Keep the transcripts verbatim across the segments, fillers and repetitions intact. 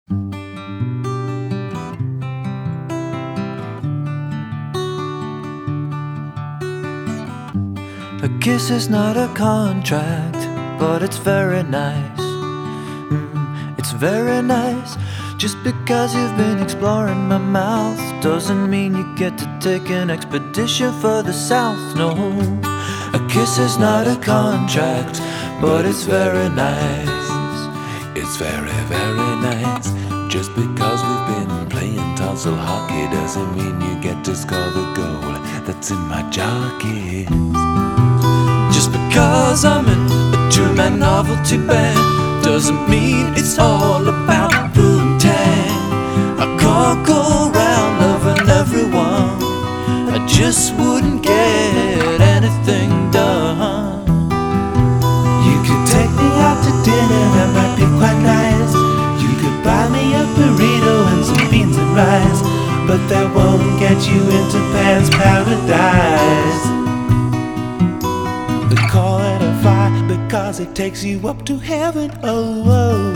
A kiss is not a contract, but it's very nice. Mm, it's very nice. Just because you've been exploring my mouth doesn't mean you get to take an expedition further south, no. A kiss is not a contract, but it's very nice. It's very, very nice. Just because we've been playing tonsil hockey doesn't mean you get to score the goal that's in my jockey. Just because I'm in a two-man novelty band doesn't mean it's all about poontang. I can't go around loving everyone, I just wouldn't get anything done. You could take me out to dinner, that might be quite nice. You could buy me a burrito and some beans and rice, but that won't get you into Pan's Paradise. They call it a fire because it takes you up to heaven, oh, oh.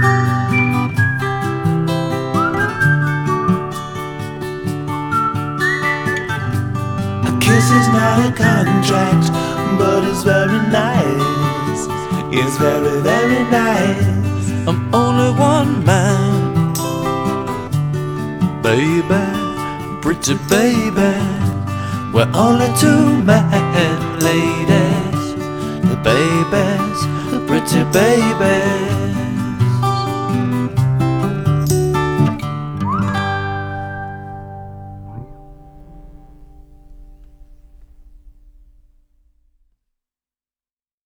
A kiss is not a contract, but it's very nice. It's very, very nice. I'm only one man, baby, pretty baby. We're only two men, ladies, the babies, the pretty babies.